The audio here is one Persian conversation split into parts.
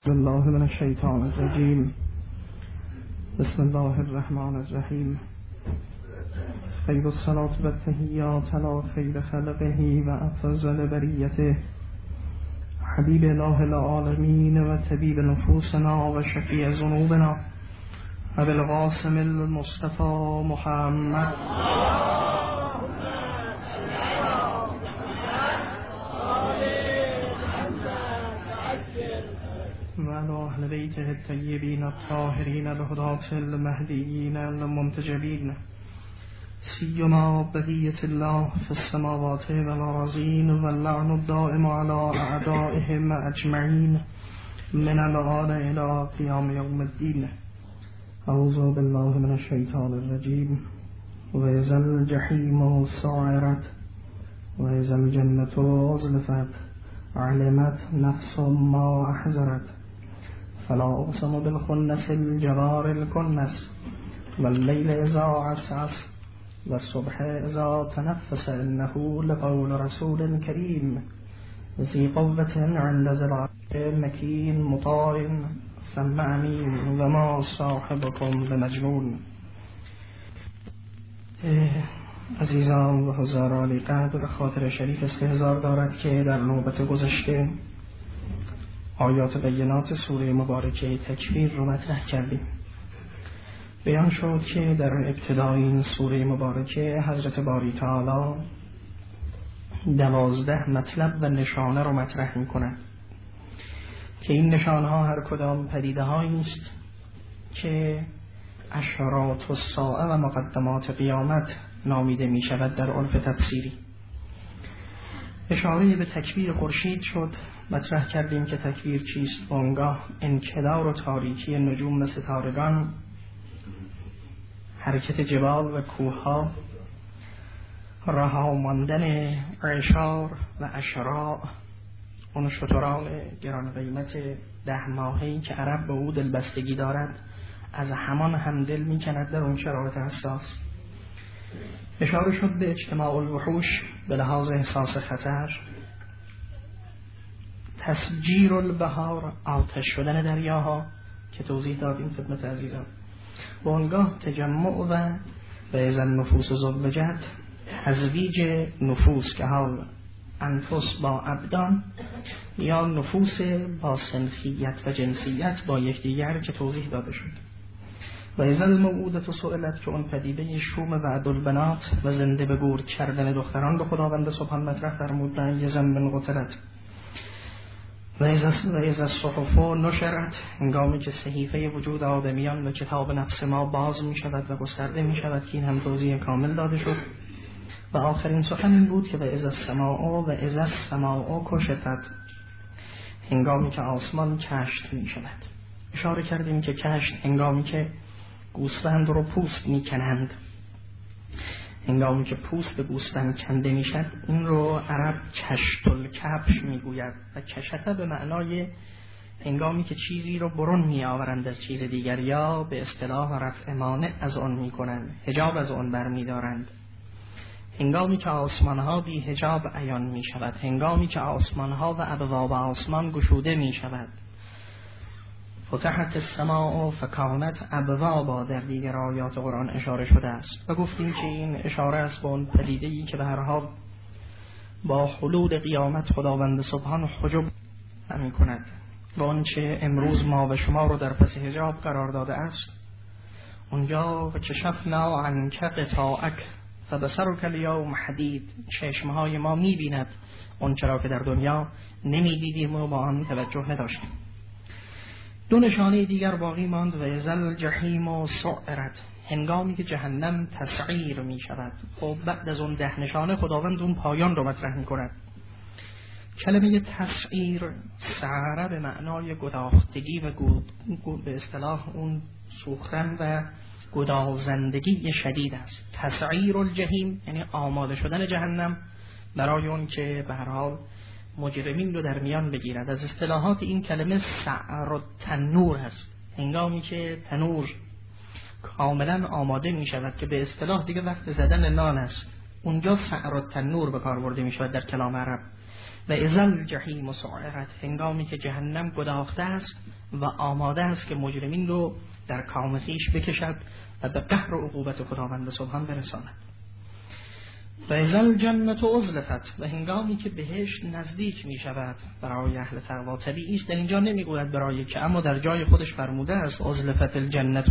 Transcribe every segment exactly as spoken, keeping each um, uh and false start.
بسم الله من الشیطان الرجیم. بسم الله الرحمن الرحیم. خیر الصلاة و التحیات علی خیر خلقه و افضل بریته حبیب اله العالمین و طبیب نفوسنا و شفیع ذنوبنا ابی القاسم المصطفى محمد و علی اهل بیته الطیبین الطاهرین الهداة المهدیین المنتجبین سیما بقیة الله فی السماوات والارضین واللعن الدائم علی اعدائهم اجمعین من الآن الی قیام یوم الدین. اعوذ بالله من الشیطان الرجیم. و اذا الجحیم سعرت و اذا الجنة ازلفت علمت نفس ما احذرت فلا اقسم بالخنس الجوار الكنس واللیل اذا عسعس والصبح اذا تنفس انه لقول رسول کریم ذی قوة عند ذی العرش مکین مطاع ثم امین و ما صاحبکم بمجنون. عزیزان و حضاران قدر، خاطر شریف استحضار دارد که در نوبت گذشته آیات بینات سوره مبارکه تکویر رو مطرح کردیم. بیان شد که در ابتدای این سوره مبارکه حضرت باری تعالی دوازده مطلب و نشانه رو مطرح می کند که این نشانه ها هر کدام پدیده هایی است که اشارات الساعه و مقدمات قیامت نامیده می شود در عرف تفسیری. اشاره به تکویر خورشید شد، مطرح کردیم که تکویر چیست. آنگاه انکدار و تاریکی نجوم و ستارگان، حرکت جبال و کوهها، رها ماندن عشار و اشراع، اون شتران گران قیمت ده ماهی که عرب به او دلبستگی دارد از همان همدل می کند در اون شرایط حساس. اشاره شد به اجتماع الوحوش به لحاظ احساس خطر، تسجیر البحار، آتش شدن دریاها که توضیح دادیم خدمت عزیزان. و آنگاه تجمع و و اذا النفوس زوجت، تزویج نفوس که حال انفس با ابدان یا نفوس با صنفیت و جنسیت با یکدیگر که توضیح داده شد. و اذا الموعودة سئلت که اون پدیده شوم وعد البنات و زنده به گور کردن دختران به خداوند سبحان مطرح فرمود یه زن قتلت. و اذا الصحف نشرت، هنگامی که صحیفه وجود آدمیان و کتاب نفس ما باز می شود و گسترده می شود که این هم توضیح کامل داده شد. و آخرین سخن این بود که و اذا السماء و اذا السماء کشطت، هنگامی که آسمان کشت می شود. اشاره کردیم که کشت هنگامی که گوسفند رو پوست می کنند، هنگامی که پوست گوسفند کنده می شد، این رو عرب کشت الکبش می گوید. و کشته به معنای هنگامی که چیزی رو برون می آورند از چیز دیگر، یا به اصطلاح رفع مانع از آن می کنند، حجاب از آن بر می دارند. هنگامی که آسمان ها بی حجاب عیان می شود، هنگامی که آسمان ها و ابواب آسمان گشوده می شود. فتحت السماء فکانت ابوابا در دیگر آیات قرآن اشاره شده است. و گفتیم که این اشاره است به اون پدیده‌ای که به هر حال با حلول قیامت خداوند سبحان حجب می کند و آنچه امروز ما و شما رو در پس حجاب قرار داده است. اونجا و کشفنا عنک غطاءک فبصرک الیوم حدید، چشمهای ما می بیند اون چرا که در دنیا نمی دیدیم و با آن توجه نداشتیم. دو نشانه دیگر باقی ماند. و اذا الجحیم سعرت، هنگامی که جهنم تسعیر می شود. خب بعد از اون ده نشانه خداوند اون پایان رو مطرح می کند. کلمه تسعیر سعره به معنای گداختگی و گود به اصطلاح اون سوختن و گدازندگی شدید است. تسعیر الجحیم یعنی آماده شدن جهنم برای اون که به هر حال مجرمین رو در میان بگیرد. از اصطلاحات این کلمه سعر التنور هست، هنگامی که تنور کاملا آماده می شود که به اصطلاح دیگه وقت زدن نان است، اونجا سعر التنور به کار برده می شود در کلام عرب. و اذا الجحیم سعرت، هنگامی که جهنم گداخته است و آماده است که مجرمین رو در کام خویش بکشد و به قهر و عقوبت خداوند سبحان برساند. و اذا الجنة ازلفت، و هنگامی که بهشت نزدیک می شود برای اهل تقوا. طبیعی است در اینجا نمیگوید برای که، اما در جای خودش فرموده است ازلفت الجنة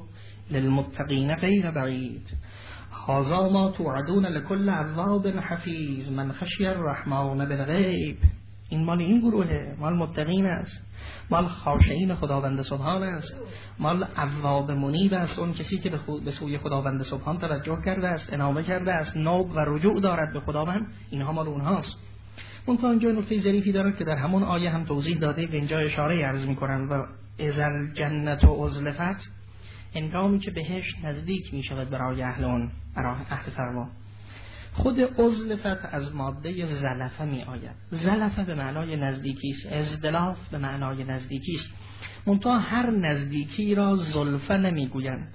للمتقین غیر بعید، هذا ما توعدون لكل اواب حفیظ من خشی الرحمن بالغیب. این مال این گروهه، مال متقین است، مال خاشعین خداوند سبحان است، مال اواب منیب است، اون کسی که به سوی خداوند سبحان توجه کرده است، انابه کرده است، نوب و رجوع دارد به خداوند، اینها مال اونهاست. اون تا اینجا نکته ظریفی دارد که در همون آیه هم توضیح داده و اینجا اشاره عرض می‌کنن و اذا الجنة ازلفت، هنگامی که بهشت نزدیک می شود برای اهل اون، برای اهل تقوا. خود ازلفت از ماده زلفه می آید. زلفه به معنای نزدیکی است، ازدلاف به معنای نزدیکی است. منتها هر نزدیکی را زلفه نمی گویند.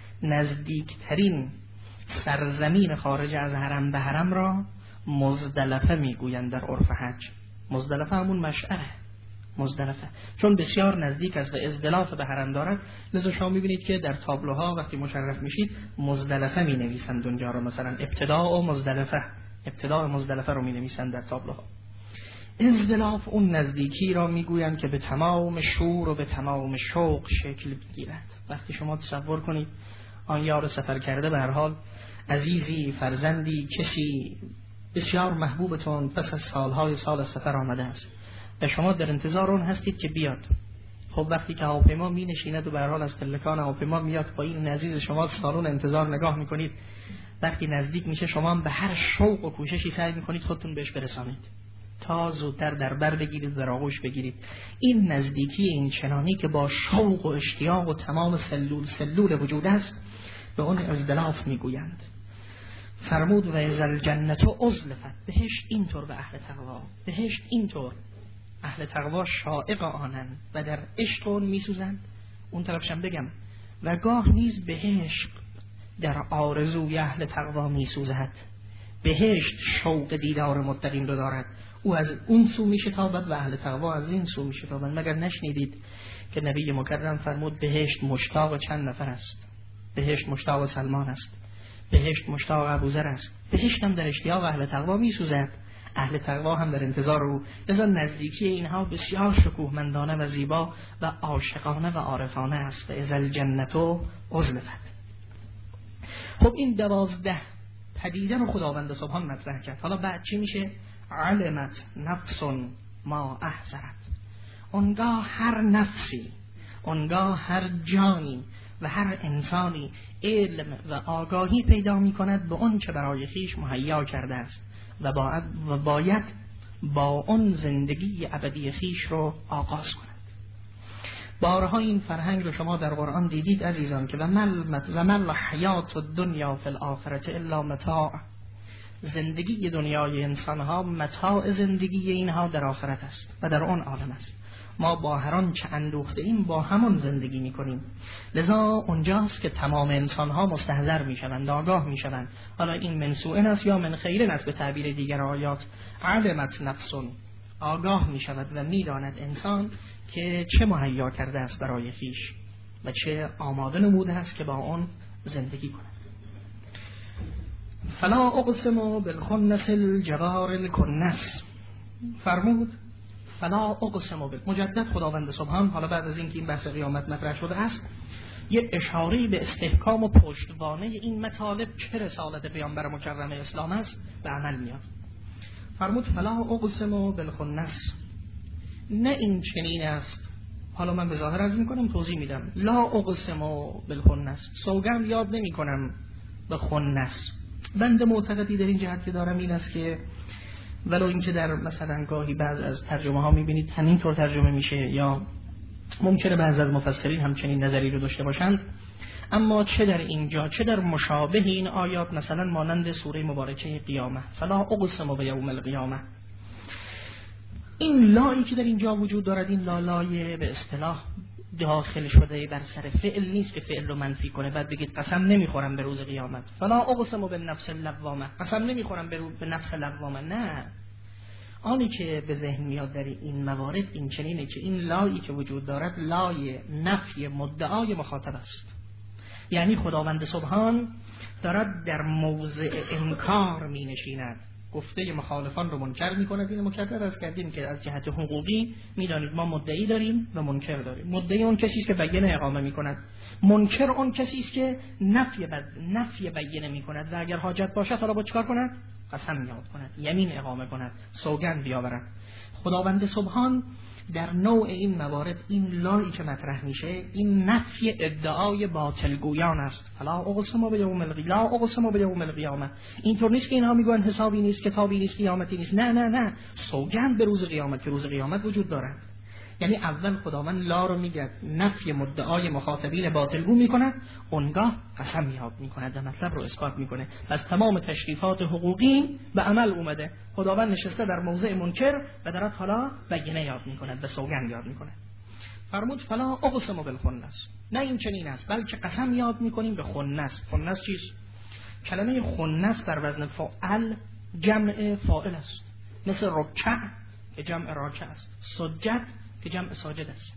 نزدیکترین سرزمین خارج از حرم به حرم را مزدلفه می گویند در عرف حج. مزدلفه همون مشعره، مزدلفه، چون بسیار نزدیک است و ازدلاف به حرم دارد، لذا شما میبینید که در تابلوها وقتی مشرف میشید مزدلفه می نویسند اونجا رو، مثلا ابتداء و مزدلفه، ابتداء مزدلفه رو می نویسند در تابلوها. ازدلاف اون نزدیکی را میگویند که به تمام شور و به تمام شوق شکل بگیرد. وقتی شما تصور کنید آن یار سفر کرده، به هر حال عزیزی، فرزندی، کسی بسیار محبوبتون پس از سالهای سال سفر آمده است و شما در انتظار اون هستید که بیاد. خب وقتی که هواپیما می نشیند و به هر حال از پلکان هواپیما میاد، با این عزیز شما سالون انتظار نگاه میکنید، وقتی نزدیک میشه شما هم به هر شوق و کوششی سعی میکنید خودتون بهش برسانید تا زودتر در بر بگیرید و آغوش بگیرید. این نزدیکی این چنانی که با شوق و اشتیاق و تمام سلول سلول وجود است به اون ازدلاف میگویند. فرمود و اذا الجنة ازلفت، بهشت اینطور به اهل تقوا، بهشت اینطور اهل تقوا شائق آنند و در عشق اون میسوزند. اون طرفشم بگم و گاه نیز بهشت در آرزوی اهل تقوا میسوزد. بهشت شوق دیدار متقین رو دارد، او از اون سو میشتابد و اهل تقوا از این سو میشتابند. مگر نشنیدید که نبی مکرم فرمود بهشت مشتاق چند نفر است؟ بهشت مشتاق سلمان است، بهشت مشتاق ابوذر است. بهشت هم در اشتیاق اهل تقوا میسوزد، اهل تقوا هم در انتظار او. لذا نزدیکی اینها بسیار شکوهمندانه و زیبا و عاشقانه و عارفانه است. و اذا الجنة ازلفت. خب این دوازده پدیده رو خداوند سبحان مطرح کرد. حالا بعد چی میشه؟ علمت نفس ما احضرت. اونگاه هر نفسی، اونگاه هر جانی و هر انسانی علم و آگاهی پیدا می کند به اون چه برای خیش مهیا کرده است و باید, و باید با اون زندگی ابدی خیش رو آغاز کند. بارها این فرهنگ رو شما در قرآن دیدید عزیزان که و مل و مل حیات الدنیا فی الاخرة الا متاع. زندگی دنیای انسان ها متاع زندگی اینها در آخرت است و در اون عالم است. ما با هر آن چه اندوخته ایم با همون زندگی میکنیم. لذا اونجاست که تمام انسان ها مستحضر میشوند، آگاه میشوند. حالا این من سوء است یا من خیر است به تعبیر دیگر آیات. علمت نفس، آگاه میشود و میداند انسان که چه مهیا کرده است برای خویش و چه آماده نموده است که با اون زندگی کند. فلا اقسم بالخنس الجوار الکنس. فرمود فلا اقسم بال، مجدد خداوند سبحان حالا بعد از اینکه این بحث قیامت مطرح شده است یه اشاره به استحکام و پشتوانه این مطالب که رسالت پیامبر مکرم اسلام است به عمل میاد. فرمود فلا اقسم بالخنس، نه این چنین است. حالا من به ظاهر عرض میکنم توضیح میدم. لا اقسم بالخنس، سوگند یاد نمی کنم به خنس. بنده معتقدی در این جهت که دارم این است که ولو اینکه در مثلا گاهی بعض از ترجمه ها میبینید همینطور ترجمه میشه یا ممکنه بعض از مفسرین همچنین نظری رو داشته باشند، اما چه در اینجا چه در مشابه این آیات مثلا مانند سوره مبارکه قیامه فلا اقسم بیوم القیامه، این لایی که در اینجا وجود دارد این لالای به اصطلاح داخل شده بر سر فعل نیست که فعل رو منفی کنه بعد بگید قسم نمیخورم به روز قیامت. فلا اقسم بالنفس اللوامه، قسم نمیخورم به, به نفس لوامه. نه، آنی که به ذهن میاد در این موارد این چنینه که این لایی که وجود دارد لای نفی مدعای مخاطب است. یعنی خداوند سبحان دارد در موضع انکار می نشیند، گفته مخالفان رو منکر می کند. این مکرر از کردیم که از جهت حقوقی می دانید ما مدعی داریم و منکر داریم. مدعی اون کسی است که بیانه اقامه می کند، منکر اون کسی است که نفی بد... نفی بیانه می کند و اگر حاجت باشد حالا با چیکار کند؟ قسم یاد کند، یمین اقامه کند، سوگند بیاورد. خداوند سبحان در نوع این موارد این لایی که مطرح میشه این نفی ادعای باطلگویان است. فلا اقسم بیوم القیامه، لا اقسم بیوم القیامه. اینطور نیست که اینها میگن حسابی نیست، کتابی نیست، قیامتی نیست. نه نه نه، سوگند به روز قیامت که روز قیامت وجود دارد. یعنی اول خداوند لا رو میگه نفی مدعای مخاطبین باطلگو میکنه، اونگاه قسم یاد میکنه و مطلب رو اثبات میکنه. پس تمام تشریفات حقوقی به عمل اومده. خداوند نشسته در موضع منکر و دارد حالا بیانه یاد میکنه، به سوگند یاد میکنه. فرمود فلا اقسم بالخنس، نه این چنین است بلکه قسم یاد میکنیم به خنس. خنس چیست؟ کلمه خنس در وزن فاعل جمع فاعل است، مثل رکع که جمع راکع است، سجد که جمع ساجد است.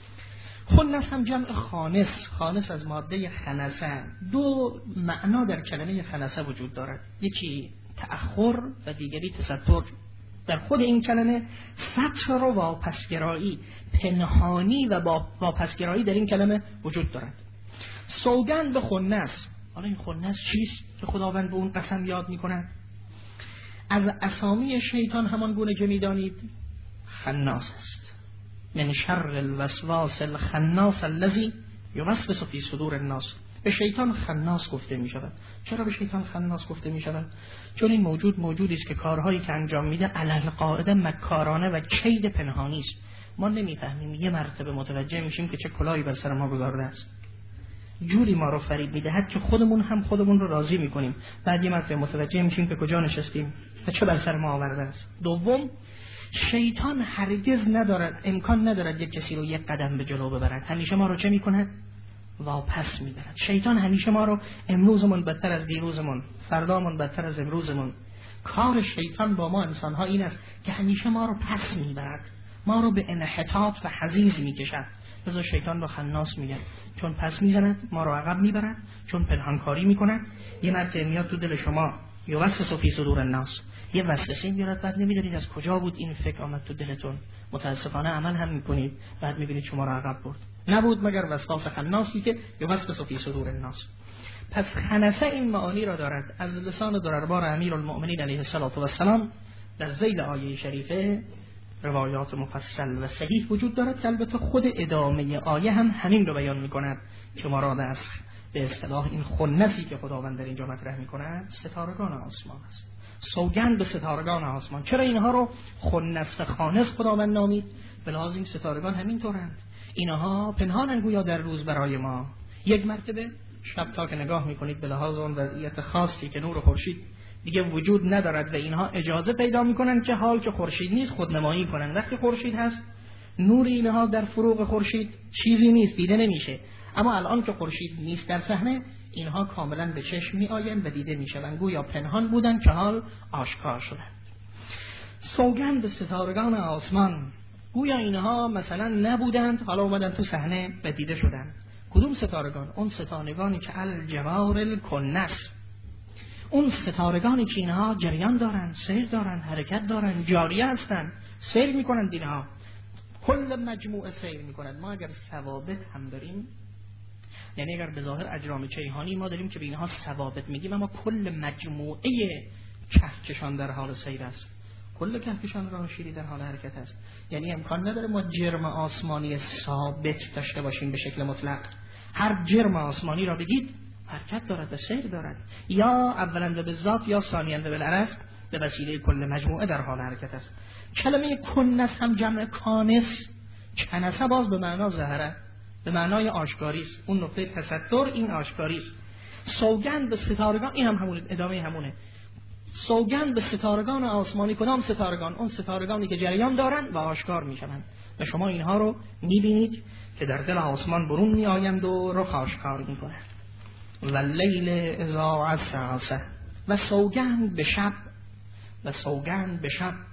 خنس هم جمع خانس، خانس از ماده خنسه. دو معنا در کلمه خنسه وجود دارد، یکی تأخر و دیگری تستر. در خود این کلمه ستر و واپسگرایی، پنهانی و واپسگرایی در این کلمه وجود دارد. سوگند به خنس. حالا این خنس چیست که خداوند به اون قسم یاد می‌کند؟ از اسامی شیطان همان گونه که می‌دانید خناس است. من شر الوسواس الخناس الذي یوسوس فی صدور الناس. به شیطان خناس گفته می شود. چرا به شیطان خناس گفته می شود؟ چون این موجود موجودی است که کارهایی که انجام میده علل قاعده مکارانه و کید پنهانی است. ما نمیفهمیم، یه مرتبه متوجه میشیم که چه کلاهی بر سر ما گذارده است، جوری ما رو فریب میدهد که خودمون هم خودمون رو راضی میکنیم. بعد یه مرتبه متوجه میشیم که کجا نشستیم و چه بر سر ما آورده است. دوم، شیطان هرگز ندارد، امکان ندارد یک کسی رو یک قدم به جلو ببرد. همیشه ما رو چه میکنه؟ واپس میبرد. شیطان همیشه ما رو امروزمون بدتر از دیروزمون، فردامون بدتر از امروزمون. کار شیطان با ما انسان‌ها این است که همیشه ما رو پس میبرد، ما رو به انحطاط و حضیض میکشد. لذا شیطان رو خناس میگن، چون پس میزند، ما رو عقب میبرد، چون پنهانکاری میکند. یه مرتبه میاد تو دل شما، یوسوس فی صدور الناس، یه وسوسه میاد، بعد نمیدونید از کجا بود این فکر آمد تو دلتون، متاسفانه عمل هم میکنید، بعد میبینید شما رو عقب برد. نبود مگر وسواس خناسی که یوسوس فی صدور الناس. پس خنسه این معانی را دارد. از لسان دربار امیرالمؤمنین علیه السلام در ذیل آیه شریفه روایات مفصل و صحیح وجود دارد که البته خود ادامه آیه هم همین رو بیان میکند که مراد از به اصطلاح این خنسی که خداوند در اینجا مطرح میکند ستارگان آسمان است. سوگند به ستارگان آسمان. چرا اینها رو خنس و خانس خداوند نامید؟ به لحاظ این ستارگان همین طورند، اینها پنهانن گویا در روز برای ما. یک مرتبه شب تا که نگاه میکنید به لحاظ اون وضعیت خاصی که نور خورشید دیگه وجود ندارد و اینها اجازه پیدا میکنن که حال که خورشید نیست خودنمایی کنن. وقتی خورشید هست نور اینها در فروغ خورشید چیزی نیست، دیده نمیشه. اما الان که خورشید نیست در صحنه، اینها کاملا به چشم می آیند و دیده می شوند، گویا پنهان بودند که حال آشکار شدند. سوگند به ستارگان آسمان، گویا اینها مثلا نبودند حالا اومدن تو صحنه و دیده شدند. کدوم ستارگان؟ اون ستارگانی که الجوار الکنس، اون ستارگانی که اینها جریان دارن، سیر دارن، حرکت دارن، جاریه هستن، سیر میکنن، اینها کل مجموعه سیر میکنن. ما اگر ثوابت هم داریم، یعنی اگر به ظاهر اجرام کیهانی ما داریم که به اینها ثوابت میگیم، اما کل مجموعه کهکشان در حال سیر است، کل کهکشان راه شیری در حال حرکت است. یعنی امکان نداره ما جرم آسمانی ثابت داشته باشیم به شکل مطلق. هر جرم آسمانی را بگید حرکت دارد و سیر دارد، یا اولا به ذات یا ثانیا به العرض به وسیله کل مجموعه در حال حرکت است. کلمه کنس هم جمع کانس، کنسه باز به معنا ظاهره، به معنای آشکاری است. اون نقطه تستر این آشکاری است. سوگند به ستارگان، این هم همونه، ادامه همونه. سوگند به ستارگان آسمانی. کدام ستارگان؟ اون ستارگانی که جریان دارند و آشکار میشوند و شما اینها رو میبینید که در دل آسمان برون میآیند و رخ آشکار میکنند. و لیل اذا عسعس، و سوگند به شب، و سوگند به شب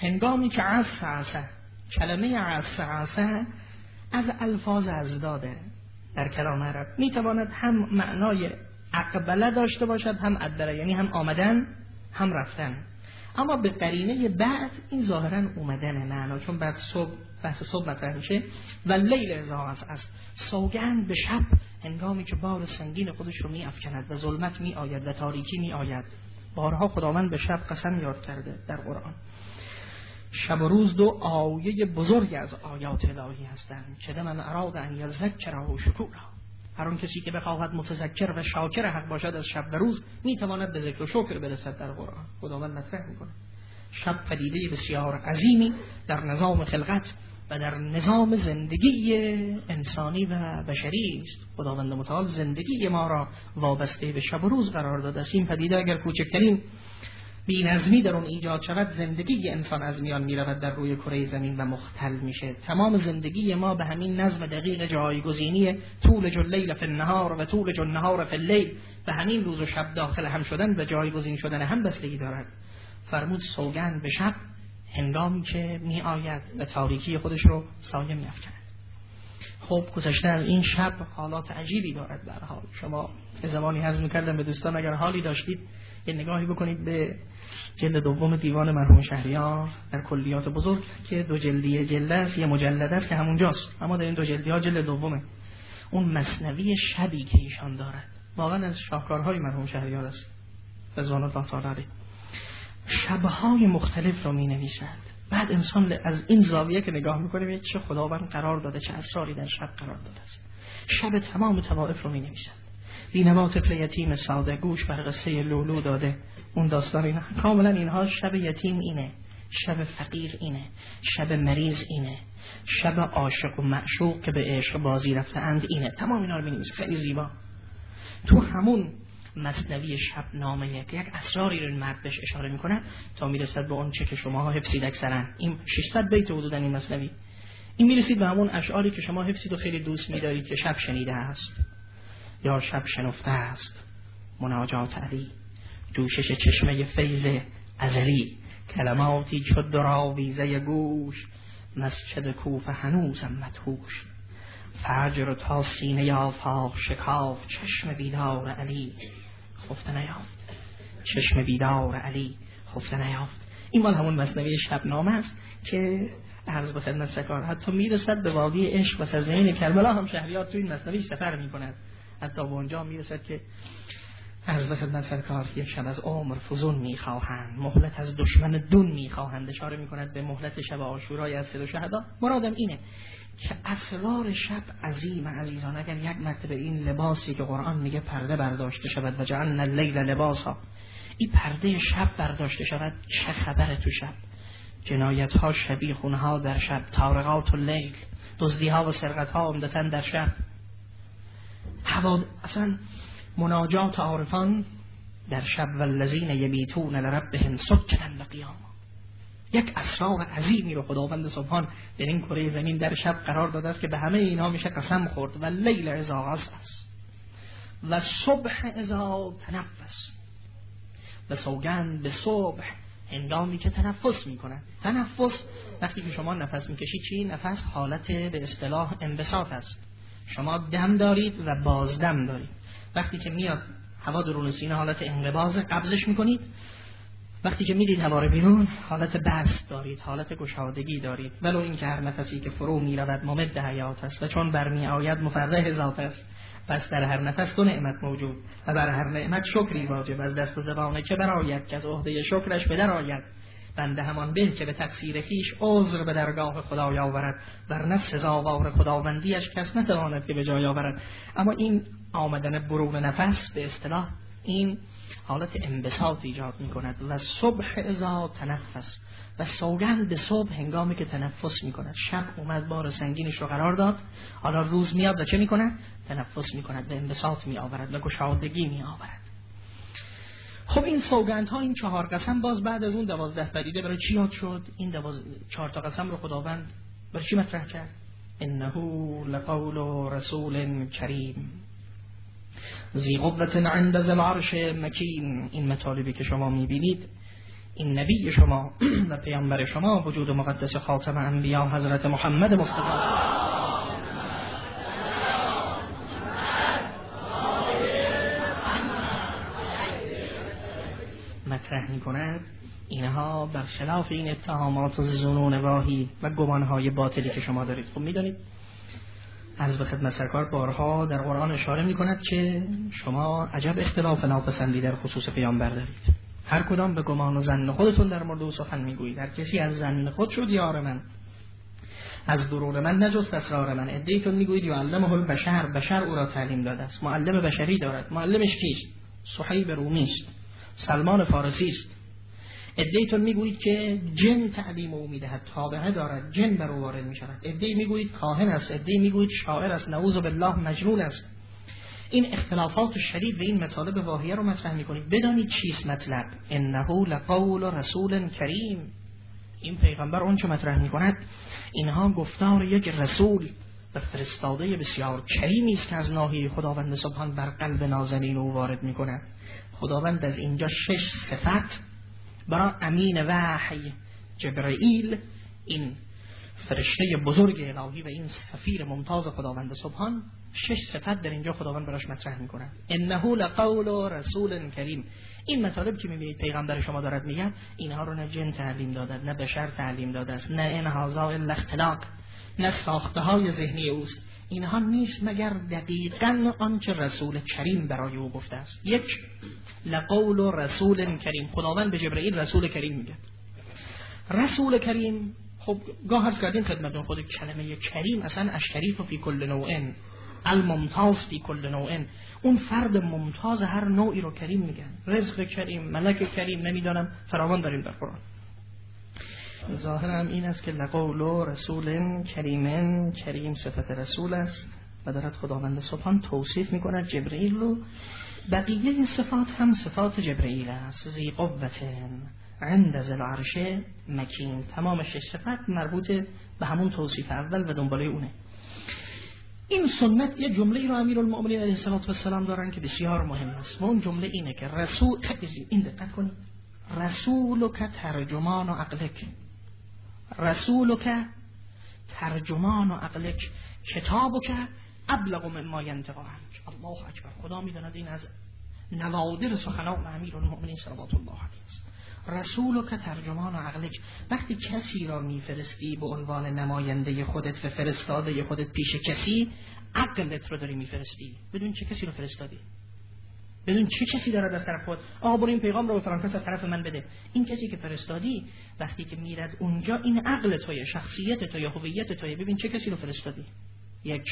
هنگامی که عسعسه، کلمه عسعسه از الفاظ ازداده در کلام عرب، میتواند هم معنای اقبله داشته باشد هم ادبره، یعنی هم آمدن هم رفتن، اما به قرینه بعد این ظاهرا اومدن معنا، چون بعد صبح بحث صبح مطرح میشه و لیل اذا عسعس، سوگند به شب هنگامی که بار سنگین خودش رو می افکند و ظلمت می آید و تاریکی می آید. بارها خداوند به شب قسم یاد کرده در قرآن. شب و روز دو آیه بزرگ از آیات الهی هستند که من اراد ان یذکر و شکورا، هر اون کسی که بخواهد متذکر و شاکر حق باشد از شب و روز میتواند به ذکر و شکر برسد. در قرآن خداوند مطرح میکنه شب پدیده بسیار عظیمی در نظام خلقت و در نظام زندگی انسانی و بشری است. خداوند متعال زندگی ما را وابسته به شب و روز قرار داده است. این پدیده اگر کوچکترین بی‌نظمی در اون ایجاد شود، زندگی انسان از میان میرود در روی کره زمین و مختل میشه. تمام زندگی ما به همین نظم دقیق جایگزینی طول اللیل فی النهار و طول النهار فی اللیل، به همین روز و شب داخل هم شدن و جایگزین شدن هم بستگی دارد. فرمود سوگند به شب هنگامی که می آید و تاریکی خودش رو سایه می افکند. خب گذشته از این شب حالات عجیبی دارد. به هر حال شما زمانی هضم کردم به دوستان، اگر حالی داشتید یه نگاهی بکنید به جلد دوم دیوان مرحوم شهریار در کلیات بزرگ که دو جلدی جلده است، یه مجلد است که همونجاست، اما در این دو جلدی ها جلد دومه. اون مثنوی شبی که ایشان دارد واقعا از شاهکارهای مرحوم شهریار است رضوان الله تعالی علیه. شبهای مختلف رو می نویسند. بعد انسان از این زاویه که نگاه میکنه چه خداوند قرار داده، چه اسراری در شب قرار داده است. شب تمام طوائف رو می نویسند. بینوا طفل یتیم ساده گوش بر قصه لولو داده. اون داستان اینا کاملا اینها شب یتیم اینه، شب فقیر اینه، شب مریض اینه، شب عاشق و معشوق که به عشق بازی رفته اند اینه. تمام اینا رو می نویسند. خیلی زیبا. تو همون مثنوی شب نامه که یک اسراری رو مرد بهش اشاره میکنه تا میرسد به اون چه که شما ها حفظید اکثرا. این ششصد بیت حدوداً این مثنوی، این میرسید به همون اشعاری که شما حفظید و خیلی دوست میدارید که شب شنیده است یا شب شنفته است. مناجات علی، جوشش چشمه فیض ازلی، کلماتی چو دراویزه گوش، مسجد کوفه هنوزم مدهوش، فجر تا سینه آفاق شکاف، چشم بیدار علی خفته نیافت، چشم بیدار علی خفته نیافت. این مال همون مثنوی شبنامه است که عرض به خدمت سرکار حتی میرسد به وادی عشق و سرزمین کربلا هم شهریار تو این مثنوی سفر میکند. حتی به اونجا میرسد که عرض به خدمت سرکار یک شب از عمر فزون میخواهند، مهلت از دشمن دون میخواهند. اشاره میکند به مهلت شب عاشورای از سید شهدا. مرادم اینه که اسرار شب عظیم عزیزان. اگر یک مرتبه این لباسی که قرآن میگه پرده برداشته شود و جعلنا اللیل لباسا، این پرده شب برداشته شود، چه خبره تو شب؟ جنایت ها شبیخون ها در شب، تارقات اللیل، دزدی ها و سرقت ها عمدتاً در شب. هوا اصلا مناجات عارفان در شب والذین یبیتون لربهم سجدا و قیاما. یک اسرار عظیمی رو خداوند سبحان در این کره زمین در شب قرار داده است که به همه اینا میشه قسم خورد. و لیل اذا عسعس و صبح اذا تنفس، و سوگند به صبح هنگامی که تنفس میکنن. تنفس وقتی که شما نفس میکشید چی؟ نفس حالت به اصطلاح انبساط است. شما دم دارید و بازدم دارید. وقتی که میاد هوا درون سینه حالت انقباض، قبضش میکنید. وقتی که میدید هوا رو بیرون حالت بسط دارید، حالت گشادگی دارید. ولو این که هر نفسی که فرو میرود ممد حیات است و چون برمی آید مفرح ذات است. پس در هر نفس دو نعمت موجود و بر هر نعمت شکری واجب. از دست و زبانه که برآید که از عهده شکرش بدر آید. بنده همان به که به تقصیر خویش عذر به درگاه خدای آورد، ورنه سزاوار خداوندیش کس نتواند که به جای آورد. اما این آمدن برون نفس به اصطلاح این حالت انبساط ایجاد می کند. و صبح اذا تنفس، و سوگند به صبح هنگامی که تنفس می کند. شب اومد بار سنگینش رو قرار داد، حالا روز میاد و چه می کند؟ تنفس می کند، به انبساط می آورد و گشادگی می آورد. خب این سوگند ها، این چهار قسم باز بعد از اون دوازده پدیده برای چی یاد شد؟ این دوازده چهار تا قسم رو خداوند برای چی مطرح کرد؟ انه لقول رسول کریم ذی قوة عند ذی العرش مکین. این مطالبی که شما میبینید این نبی شما و پیامبر شما وجود مقدس خاتم انبیا حضرت محمد مصطفی مطرح می کند، اینها برخلاف این اتهامات و ظنون واهی و گمانهای باطلی که شما دارید. خب میدانید عرض به خدمت سرکار بارها در قرآن اشاره می کند که شما عجب اختلاف ناپسندی در خصوص پیامبر دارید. هر کدام به گمان و ظن خودتون در مورد او سخن میگویید. هر کسی از ظن خود شد یار من، از دروغ من نجست اسرار من. عده‌ایتون میگویید یعلمه البشر، بشر او را تعلیم داده است. معلم بشری دارد. معلمش کیست؟ صهیب رومی است، سلمان فارسی است. عده‌ایتون میگویید که جن تعلیم او میدهد، تابعه دارد، جن بر او وارد میشود. عده‌ای میگویید کاهن است، عده‌ای میگویید شاعر است، نعوذ بالله مجنون است. این اختلافات شدید و این مطالب واهیه رو مطرح میکنید. بدانید چیست مطلب. انه لقول رسول کریم. این پیغمبر اون چه مطرح میکند اینها گفتار یک رسول و فرستاده بسیار کریمی است که از ناحیه خداوند سبحان بر قلب نازنین او وارد میکند. خداوند از اینجا شش صفت برای امین وحی جبرئیل، این فرشته بزرگ الهی و این سفیر ممتاز خداوند سبحان، شش صفت در اینجا خداوند براش مطرح میکنه. انه لقول رسول کریم. این مطالب که میبینید پیغمبر شما دارد میگه، اینها رو نه جن تعلیم داده، نه بشر تعلیم داده است، نه انحازا الا اختلاق، نه ساخته های ذهنی اوست. اینها نیست مگر دقیقاً آنچه رسول کریم برای او گفته است. یک، لقول رسول کریم. خداوند به جبرئیل رسول کریم میگه. رسول کریم، خب گاه عرض کردیم خدمتتون خود کلمه کریم اصلا الشریف فی کل نوعین، الممتاز فی کل نوعین، اون فرد ممتاز هر نوعی رو کریم میگن. رزق کریم، ملک کریم، نمیدانم فراوان داریم در قرآن. ظاهرا هم این است که لقول رسول کریم، کریم صفت رسول است و دارد خداوند سبحان توصیف میکند جبرئیل رو. بقیه این صفات هم صفات جبرئیل است. ذی قوة عند ذی العرش مکین. تمام شش صفت مربوط به همون توصیف اول و دنباله اونه. این سنت یه جمله رو امیرالمؤمنین علیه السلام دارن که بسیار مهم است و اون جمله اینه که رسول، این دقت کنید، رسولک ترجمان و عقلک، رسولک ترجمان و عقلک، کتابک ابلغ مما ینطق عنک. الله اکبر. خدا میداند این از نوادر سخنان امیرالمؤمنین صلوات الله علیه است. رسولک ترجمان و عقلک. وقتی کسی را میفرستی به عنوان نماینده خودت و فرستاده خودت پیش کسی، عقلت رو داری میفرستی. بدون چه کسی رو فرستادی؟ بدون چه کسی داره از طرف خود آقا برو این پیغام رو به فلان کس از طرف من بده. این کسی که فرستادی وقتی که میرد اونجا، این عقل توی، شخصیت توی، هویت توی. ببین چه کسی رو فرستادی. یک.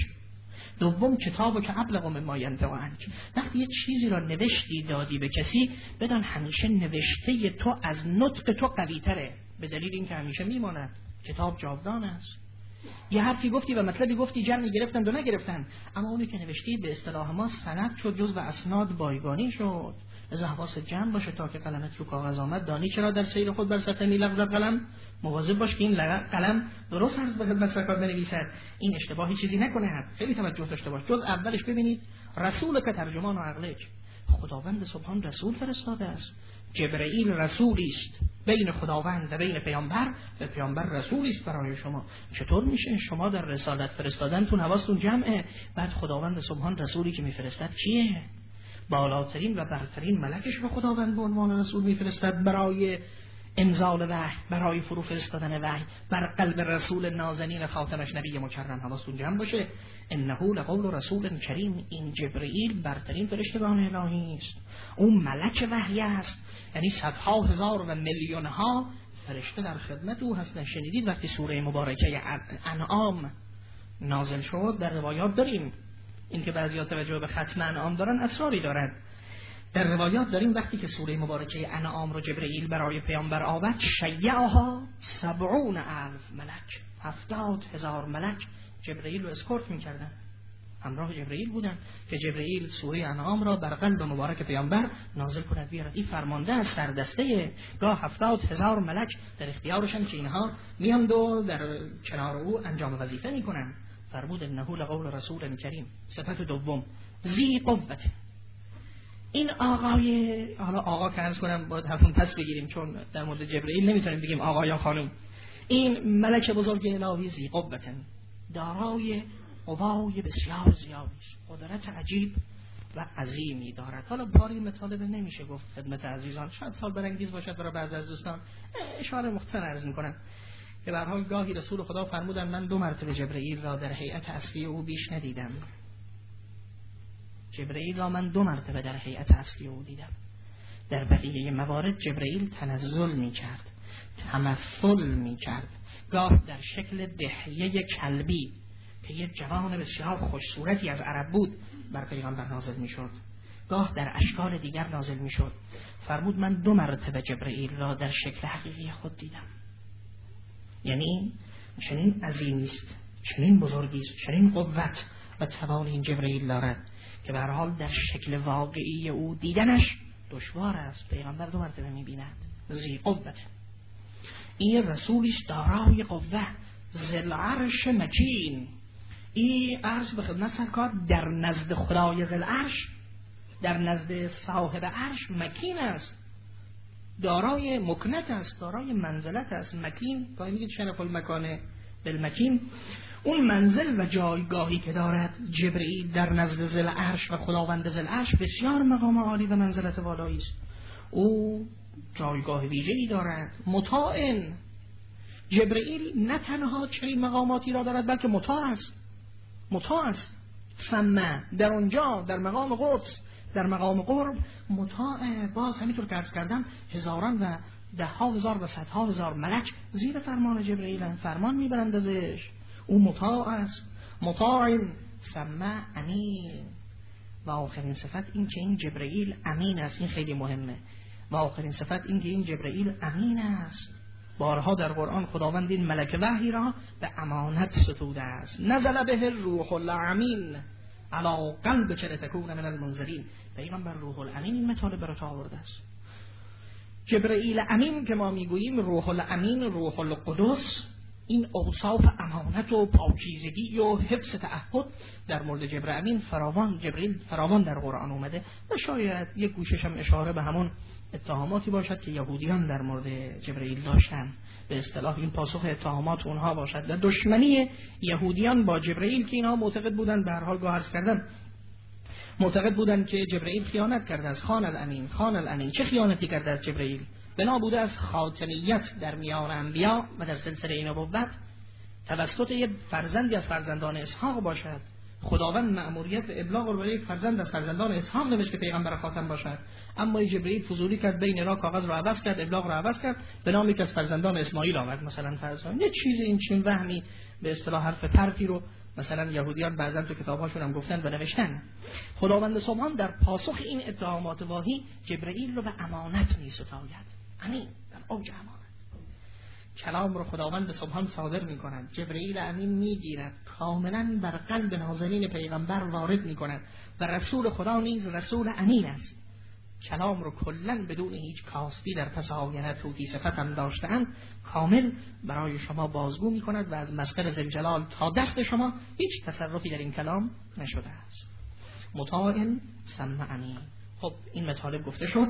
دوم، کتابو که ابلغ مما ینطق عنک. وقتی یه چیزی را نوشتی دادی به کسی، بدان همیشه نوشته تو از نطق تو قوی تره، به دلیل اینکه همیشه میماند. کتاب جاودان است. یه حرفی گفتی و مطلبی گفتی، جمعی گرفتن و نگرفتن، اما اونی که نوشتی به اصطلاح ما سند شد، جزء اسناد بایگانی شد. از حواست جمع باشه تا که قلمت رو کاغذ آمد، دانی چرا در سیر خود بر سطح میلغزد قلم. مواظب باش که این قلم درست عرض به خدمت سرکار بنویسد، این اشتباهی چیزی نکنه. خیلی توجه داشته باش. جز اولش ببینید رسول که ترجمان و عقلک. خداوند سبحان رسول فرستاده است. جبرئیل رسولی است بین خداوند و بین پیامبر، و پیامبر رسولی است برای شما. چطور میشه شما در رسالت فرستادنتون حواستون جمعه، بعد خداوند سبحان رسولی که میفرستد کیه؟ بالاترین و برترین ملکش رو خداوند به عنوان رسول میفرستد برای انزال وحی، برای فرو فرستادن وحی بر قلب رسول نازنین خاتمش نبی مکرم. حواستون جمع باشه. انه لقول رسول کریم. این جبرئیل برترین فرشتگان الهی است، اون ملک وحی است، یعنی صدها هزار و میلیون ها فرشته در خدمت او هستند. شنیدید وقتی سوره مبارکه انعام نازل شد، در روایات داریم این که بعضی‌ها توجه به ختم انعام دارن، اسراری دارن. در روایات داریم وقتی که سوره مبارکه انعام رو جبرئیل برای پیامبر آورد، شیعها سبعون الف ملک، هفتاد هزار ملک جبرئیل رو اسکورت می‌کردن، همراه جبرئیل بودن که جبرئیل سوره انعام را بر قلب مبارک پیامبر نازل کند بیارد. این فرمانده از سردسته گاه هفتاد هزار ملک در اختیارشن که اینها میاند و در کنار او انجام وظیفه میکنن. فرمود انه لقول رسول کریم. صفت دوم ذی قوة. این آقای، حالا آقا که عرض کنم باید حرفون پس بگیریم چون در مورد جبرئیل نمیتونیم بگیم آقا یا خانم. این ملک بزرگ الهی ذی قوة، دارای قوای بسیار زیادی است، قدرت عجیب و عظیمی دارد. حالا باری مطالبه نمیشه گفت خدمت عزیزان، شاید سال برانگیز باشد برای بعضی از دوستان، اشاره مختصر عرض میکنم که به هر حال گاهی رسول خدا فرمودن من دو مرتبه جبرئیل را در هیئت اصلی او بیش ندیدم. جبرئیل را من دو مرتبه در هیئت اصلی او دیدم. در بقیه موارد جبرئیل تنزل میکرد، تمثل میکرد، گاه در شکل دحیه کلبی که یک جوان بسیار خوش صورتی از عرب بود بر پیغمبر نازل میشد، گاه در اشکال دیگر نازل میشد. فرمود من دو مرتبه جبرئیل را در شکل حقیقی خود دیدم. یعنی چنین عظیمی است، چنین بزرگی است، چنین قوت و توان این جبرئیل دارد که به هر حال در شکل واقعی او دیدنش دشوار است. پیغمبر دو مرتبه می‌بیند. ذی قوة، این رسولی است دارای قوه، ذل عرش مکین. این عرش به خدمت سرکار در نزد خدای ذل عرش، در نزد صاحب عرش مکین است، دارای مکنت است، دارای منزلت است. مکین گاهی میگه شرف المکانه بالمکین، اون منزل و جایگاهی که دارد جبرئیل در نزد ذل عرش و خداوند ذل عرش بسیار مقام عالی و منزلت والایی است. او جایگاه ویژه‌ای دارد، مطاع. جبرئیل نه تنها چنین مقاماتی را دارد بلکه مطاع است، مطاع است. سمع در اونجا در مقام قدس، در مقام قرب مطاع. باز همینطور که عرض کردم هزاران و ده ها هزار و صدها هزار ملک زیر فرمان جبرئیل فرمان میبرند ازش. او مطاع است، مطاع سمع امین. و آخرین صفت این که این جبرئیل امین است، این خیلی مهمه. و آخرین صفت این که این جبرئیل امین است. بارها در قرآن خداوند این ملک وحی را به امانت ستوده است. نزل به الروح الامین علی قلبک لتکون من المنذرین. پیغمبر روح الامین این مطالب را آورده است. جبرئیل امین که ما میگوییم، روح الامین، روح القدس، این اوصاف امانت و پاکیزگی و حفظ تعهد در مورد جبرئیل امین فراوان، جبرئیل فراوان در قرآن اومده. و شاید یک گوشش هم اشاره به همون اتهاماتی باشد که یهودیان در مورد جبرئیل داشتن، به اصطلاح این پاسخ اتهامات اونها باشد و دشمنی یهودیان با جبرئیل که اینها معتقد بودن، به هر حال گاه عرض کردم معتقد بودن که جبرئیل خیانت کرده از خان الامین. خان الامین چه خیانتی کرده از جبرئیل؟ بنا بوده از خاتمیت در میان انبیا و در سلسله نبوت توسط یک فرزندی از فرزندان اسحاق باشد. خداوند مأموریت ابلاغ رو برای یک فرزند از فرزندان اسحاق نوشت که پیغمبر خاتم باشد، اما جبرئیل فضولی کرد، بین را کاغذ رو عوض کرد، ابلاغ رو عوض کرد، به نام یک از فرزندان اسماعیل آورد. مثلا فرض کنید یه چیز این چین وهمی به اصطلاح حرف پرتی رو مثلا یهودیان بعضا تو کتاب‌هاشون هم گفتن و نوشتن. خداوند سبحان در پاسخ این اتهامات واهی جبرئیل رو به امانت می‌ستاید. امین در اوج امانت. کلام رو خداوند سبحان صادر می کند، جبرئیل امین می گیرد، کاملا بر قلب نازنین پیغمبر وارد می کند و رسول خدا نیز رسول امین است. کلام رو کلن بدون هیچ کاستی در پس آینه توتی صفت هم داشتند کامل برای شما بازگو می کند و از مصدر ذوالجلال تا دست شما هیچ تصرفی در این کلام نشده است. مطاع سمع امین. خب این مطالب گفته شد.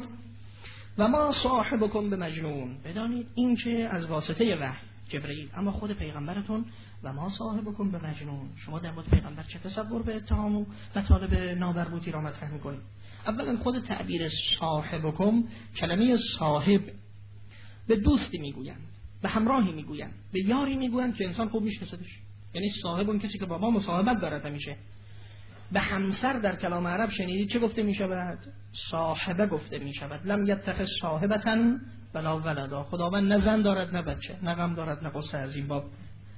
و ما صاحبکم به مجنون، بدانید این که از واسطه وحی جبرئیل، اما خود پیغمبرتون و ما صاحبکم به مجنون. شما در مورد پیغمبر چه تصور به اتهام و مطالب نامربوطی را مطرح می‌کنید؟ اولا خود تعبیر صاحبکم، کلمه صاحب به دوستی میگویند، به همراهی میگویند، به یاری میگویند که انسان خوب میشناسدش. یعنی صاحب اون کسی که با ما مصاحبت دارد همیشه. به همسر در کلام عرب شنیدید چه گفته می شود؟ صاحبه گفته می شود. لم یتخذ صاحبة ولا ولدا. خداوند نه زن دارد نه بچه، نه غم دارد نه قصه از این باب.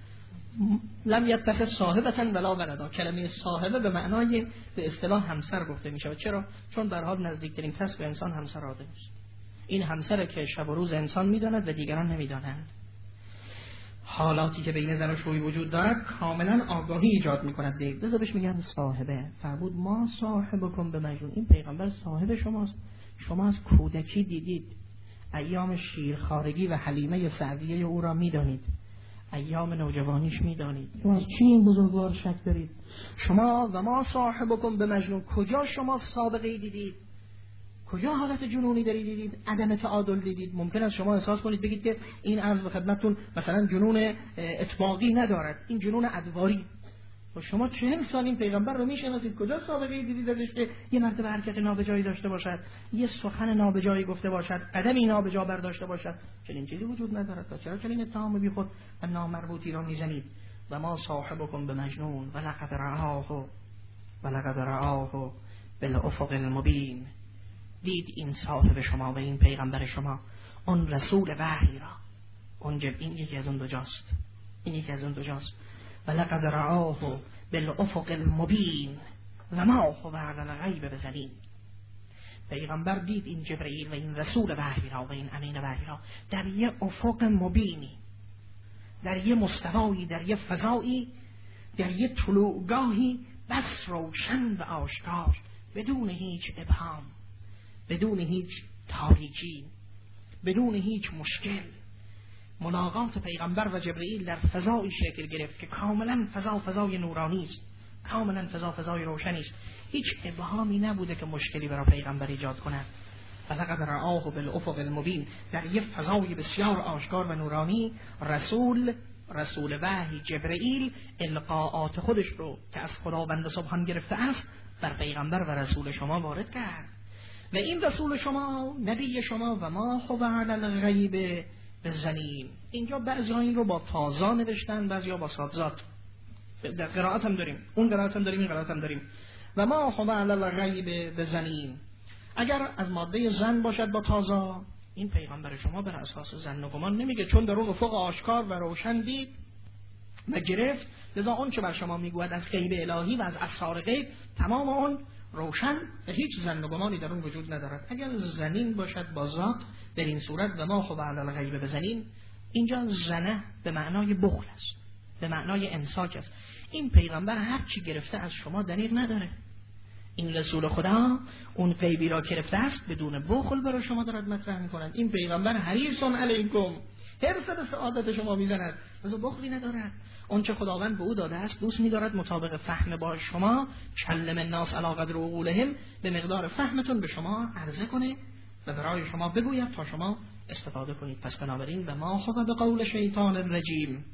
لم یتخذ صاحبة ولا ولدا. کلمه صاحبه به معنای به اصطلاح همسر گفته می شود. چرا؟ چون در حال نزدیکترین کس به انسان همسر آدم است. این همسر که شب و روز انسان می داند و دیگران نمی دانند. حالاتی که بین زن و شوی وجود دارد کاملا آگاهی ایجاد میکند. دیگه بذار بهش میگن صاحبه. فرمود ما صاحبکم به مجنون. این پیغمبر صاحب شماست. شما از کودکی دیدید، ایام شیرخوارگی و حلیمه سعدیه او را میدانید، ایام نوجوانیش میدانید. شما از چی این بزرگوار شک دارید؟ شما و ما صاحبکم به مجنون، کجا شما سابقه دیدید کجا حالت جنونی دارید دیدید؟ عدم تعادل دیدید؟ ممکن است شما احساس کنید بگید که این عرض به خدمتتون مثلا جنون اطباقی ندارد، این جنون ادواری. و شما چهل سال این پیغمبر رو میشناسید، کجا سابقه دیدید ازش که یه مرتبه حرکت نابجایی داشته باشد، یه سخن نابجایی گفته باشد، قدمی نابجا برداشته باشد؟ چنین چیزی وجود ندارد. پس چرا چنین اتهام بی خود و نامربوطی را میزنید؟ و ما صاحبکم بمجنون ولقد رآه ولقد رآه بالافق المبین. دید این صاحب شما و این پیغمبر شما اون رسول وحی را، اون جب این یکی از اون دو جاست، این یکی از اون دو جاست. ولقد رآه بالافق المبین و ما هو علی الغیب بضنین. پیغمبر دید این جبرئیل و این رسول وحی را و این امین وحی را در یه افق مبینی، در یه مستوایی، در یه فضایی، در یه طلوعگاهی بس روشن و آشکار، بدون هیچ ابهام، بدون هیچ تاریکی، بدون هیچ مشکل. ملاقات پیغمبر و جبرئیل در فضای شکل گرفت که کاملا فضا فضای نورانی است، کاملا فضا فضای روشنی است، هیچ ابهامی نبوده که مشکلی برای پیغمبر ایجاد کند. فلقد رآه بالافق المبین، در یک فضای بسیار آشکار و نورانی رسول رسول وحی جبرئیل القاءات خودش رو که از خداوند سبحان گرفته است بر پیغمبر و رسول شما وارد کرد. و این رسول شما، نبی شما، و ما هو علی الغیب بضنین. اینجا بعضی این رو با تازا نوشتن، بعضی با صادزات. در قرائت هم داریم، اون قرائت هم داریم، این قرائت هم داریم. و ما هو علی الغیب بضنین. اگر از ماده زن باشد با تازا، این پیغمبر شما بر اساس زن و گمان نمیگه، چون در اون افق آشکار و روشن دید و گرفت، لذا اون که بر شما میگوید از غیب الهی و از اسرار غیب، تمام اون روشن و هیچ زن و گمانی در اون وجود ندارد. اگر زنین باشد با ذات، در این صورت و ما هو علی الغیب بضنین، اینجا زنه به معنای بخل است، به معنای امساک است. این پیغمبر هر چی گرفته از شما دلیل نداره. این رسول خدا اون غیبی را گرفته است، بدون بخل برای شما دارد مطرح می‌کند. این پیغمبر حریص علیکم، حرص به سعادت شما میزند، ولی بخلی ندارد. اون چه خداوند به او داده است دوست می‌دارد مطابق فهم با شما، کلم الناس علی قدر عقولهم، به مقدار فهمتون به شما عرضه کنه و برای شما بگوید تا شما استفاده کنید. پس بنابراین و ما هو بقول شیطان الرجیم،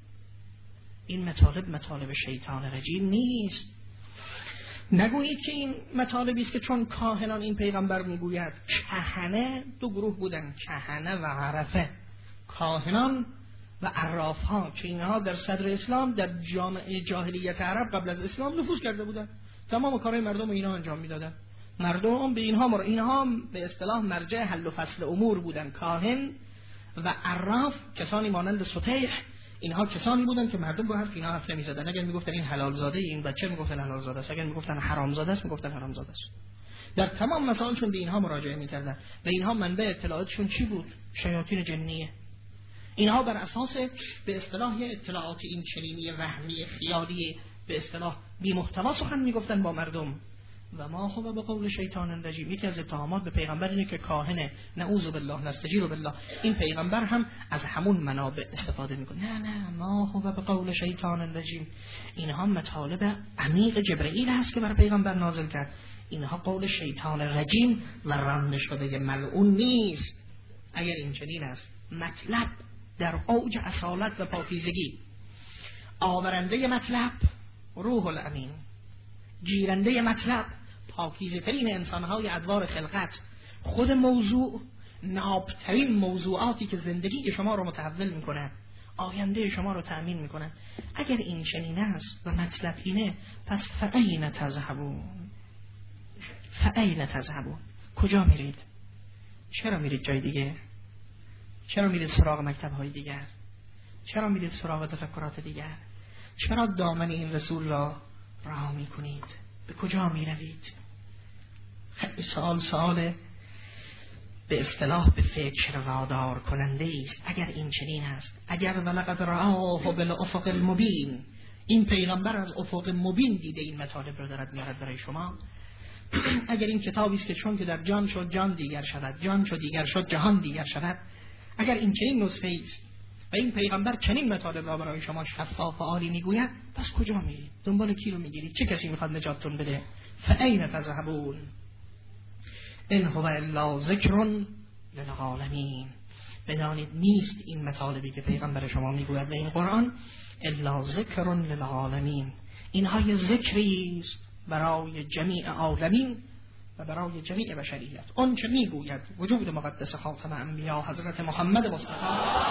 این مطالب مطالب شیطان رجیم نیست. نگویید که این مطالبی است که چون کاهنان این پیغمبر میگوید. کهنه دو گروه بودن، کهنه و عرفه. کاهنان و عراف ها که اینها در صدر اسلام در جامعه جاهلیت عرب قبل از اسلام نفوذ کرده بودند، تمام کارهای مردم اینا انجام میدادن. مردم به اینها مر... اینها به اصطلاح مرجع حل و فصل امور بودن. کاهن و عراف کسانی مانند سطیح، اینها کسانی بودن که مردم با حرف اینا حرف نمی‌زدن. اگر میگفتن این حلال زاده، این بچه میگفتن حلال زاده است. اگر میگفتن حرام زاده است، میگفتن حرام زاده است. در تمام مسائلشون به اینها مراجعه می‌کردن و اینها منبع اطلاعاتشون چی بود؟ شیاطین جنیه. اینها بر اساس به اصطلاح اطلاعات این چنینی وهمی خیالی به اصطلاح بی محتوا سخن میگفتن با مردم. و ما هو بقول شیطان رجیم. یکی از اتهامات به پیغمبر اینه که کاهنه، نعوذ بالله، نستجیر بالله. این پیغمبر هم از همون منابع استفاده میکنه. نه نه، ما هو بقول شیطان رجیم. اینها مطالب عمیق جبرئیل هست که بر پیغمبر نازل کرد. اینها قول شیطان رجیم و رنده شده ملعون نیست. اگر این چنین است، مطلب در اوج اصالت و پاکیزگی، آورنده مطلب روح الامین، گیرنده مطلب پاکیزه ترین انسانهای ادوار خلقت، خود موضوع نابترین موضوعاتی که زندگی شما رو متحول میکنه، آینده شما رو تأمین میکنه. اگر این چنین است و مطلب اینه، پس فأین تذهبون، فأین تذهبون، کجا میرید؟ چرا میرید جای دیگه؟ چرا میرید سراغ مکتب‌های دیگر؟ چرا میرید سراغ تفکرات دیگر؟ چرا دامن این رسول را رها میکنید؟ به کجا میروید؟ خیلی سوال سوال به اصطلاح به فکر وادار کننده است. اگر این چنین است، اگر ولقد رآه بالافق المبین، این پیغمبر از افق مبین دیده این مطالب را دارد میارد برای شما. اگر این کتابی است که چون که در جان شد جان دیگر شود، جان شد دیگر شد جهان دیگر شود، اگر این چنین نسخه است و این پیغمبر چنین مطالب را برای شما شفاف و عالی میگوید، پس کجا میرید؟ دنبال کی رو میگیرید؟ چه کسی میخواد نجاتتون بده؟ فأین تذهبون؟ ان هو الا ذکر للعالمین. بدانید نیست این مطالبی که پیغمبر شما میگوید به این قرآن الا ذکر للعالمین، اینها یه ذکری است برای جمیع عالمین و برای جمیع بشریت. اون چه میگوید وجود مقدس خاتم انبیا حضرت محمد مصطفی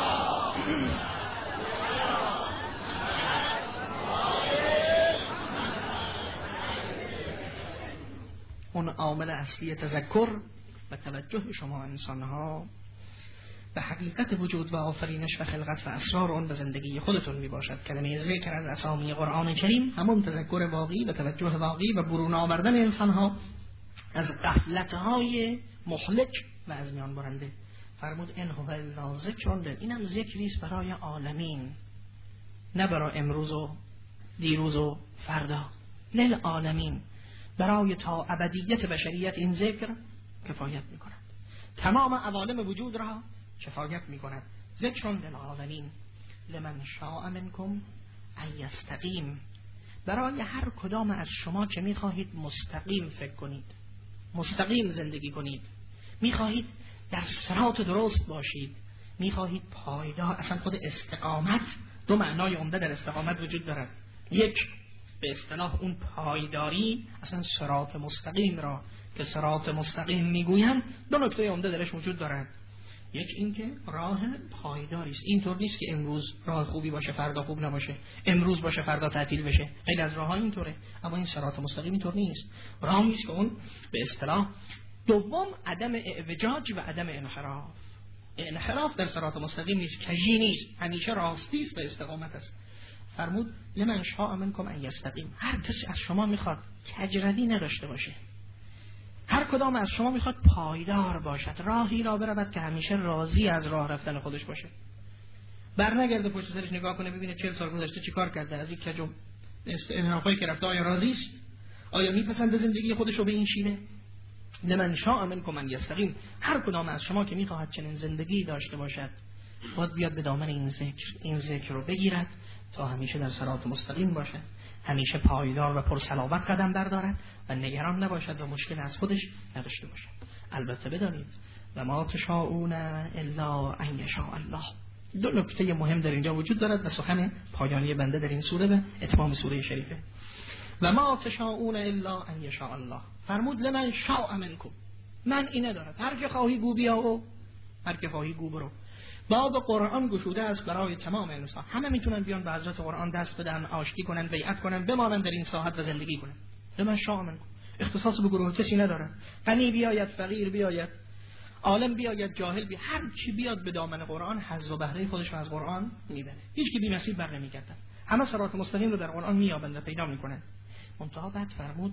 اون عامل اصلی تذکر و توجه شما انسانها به حقیقت وجود و آفرینش و خلقت و اسرار اون به زندگی خودتون می باشد. کلمه ذکر از اسامی قرآن کریم همون تذکر واقعی و توجه واقعی و برون آوردن انسانها از غفلت‌های مهلک و از میان برنده. فرمود ان هو الا ذکر، اینم ذکری است برای عالمین، نه برای امروز و دیروز و فردا، للعالمین، برای تا ابدیت بشریت این ذکر کفایت می‌کند، تمام عوالم وجود را کفایت می‌کند. ذکر للعالمین لمن شاء منکم ان یستقیم، برای هر کدام از شما که می‌خواهید مستقیم فکر کنید، مستقیم زندگی کنید، می‌خواهید در صراط درست باشید، می‌خواهید پایدار، اصلا خود استقامت دو معنای عمده در استقامت وجود دارد. یک، به اصطلاح اون پایداری، اصلا صراط مستقیم را که صراط مستقیم میگویند دو نکته عمده درش وجود دارد. یک اینکه راه پایداری است، اینطور نیست که امروز راه خوبی باشه فردا خوب نباشه، امروز باشه فردا تعطیل بشه، خیلی از راه‌ها اینطوره، اما این صراط مستقیم اینطور نیست. راهی است که اون به اصطلاح دوم عدم اعوجاج و عدم انحراف. انحراف در صراط مستقیم نیست، کجی نیست، همیشه راستی است و استقامت است. فرمود لمن شاء منکم ان یستقیم، هر کسی از شما میخواد کجروی نداشته باشه، هر کدام از شما میخواد پایدار باشد، راهی را برود که همیشه راضی از راه رفتن خودش باشه، برنگرده پشت سرش نگاه کنه ببینه چهل سال گذشته چیکار کرده، از این کج و انحرافایی که رفته آیا راضی است، آیا میپسنده زندگی خودش رو به این شیوه. لمن شاء منکم ان یستقیم، هر کدام از شما که میخواهد چنین زندگی داشته باشد باید بیاد به دامن این ذکر، این ذکر رو بگیرد تا همیشه در صراط مستقیم باشد، همیشه پایدار و پرصلابت قدم بردارد و نگران نباشد و مشکل از خودش نداشته باشد. البته بدانید و ما تشاءون الا ان یشاء الله، دو نکته مهم در اینجا وجود دارد و سخن پایانی بنده در این سوره به اتمام سوره شریفه. و ما تشاءون الا ان یشاء الله، فرمود لمن شاء منکم، من اینه دارد، هر که خواهی گو بیا و هر که خواهی گو برو. باب قرآن گشوده است برای تمام انسان، همه میتونن بیان به حضرت قرآن دست بدن، آشتی کنن، بیعت کنن، بمانن در این ساحت و زندگی کنن. لمن شاء منکم، اختصاص به گروه کسی نداره، غنی بیاید، فقیر بیاید، عالم بیاید، جاهل بیاید، هر کی بیاد به دامن قرآن حظ و بهره خودش از قرآن میبره، هیچ کی بی نصیب بر نمیگردد، همه صراط مستقیم رو در قرآن مییابند و پیدا میکنن. منتها بعد فرمود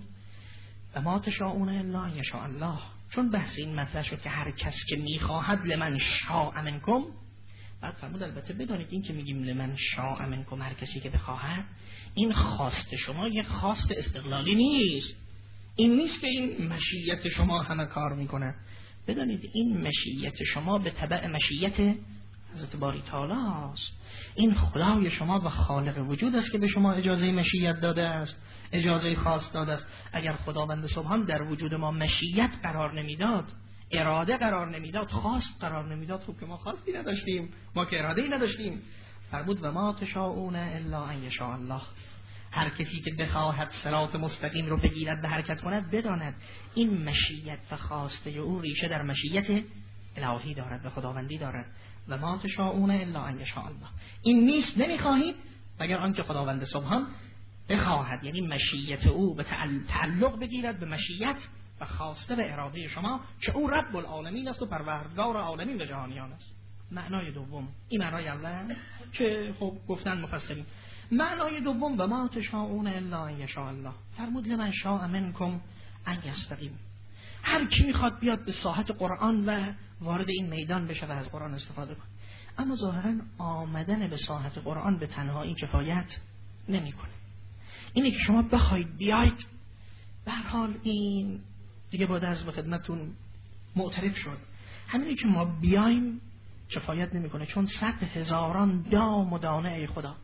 و ما تشاءون الا ان یشاء الله، چون بحث این مطلب شد که هر کس که میخواهد لمن شاء منکم، بعد فرمود البته بدانید این که میگیم لمن شاء منکم، هر کسی که بخواهد، این خواست شما یک خواست استقلالی نیست، این نیست که این مشیت شما همه کار میکنه. بدانید این مشیت شما به تبع مشیت حضرت باری تعالی است، این خدای شما و خالق وجود است که به شما اجازه مشیت داده است، اجازه خاص داده است. اگر خداوند سبحان در وجود ما مشیت قرار نمیداد، اراده قرار نمیداد، خواست قرار نمیداد، خب که ما خواستی نداشتیم، ما که اراده‌ای نداشتیم. فرمود و ما تشاءون الا ان یشاء الله، هر کسی که بخواهد صراط مستقیم رو بگیرد به حرکت کند، بداند این مشیت و خواسته او ریشه در مشیت الهی دارد و خداوندی دارد. و ما تشاءون الا ان یشاء الله، این نیست نمیخواهید مگر آنکه خداوند سبحان بخواهد، یعنی مشیت او به تعلق بگیرد به مشیت و خواسته و اراده شما که او رب العالمین است و پروردگار عالمین و جهانیان است. معنای دوم، این معنای اول که خب گفتن مفسرین. معنای دوم و ما تشاءون الا ان یشاء الله، فرمود لمن شاء منکم ان یستقیم، هر کی میخواد بیاد به ساحت قرآن و وارد این میدان بشه و از قرآن استفاده کنه. اما ظاهرا آمدن به ساحت قرآن به تنهایی کفایت نمیکنه. اینه که شما بخواید بیاید، به هر حال این دیگه باید از به خدمتون معترف شد، همینی که ما بیایم کفایت نمیکنه، چون صد هزاران دام و دانه ای خدا،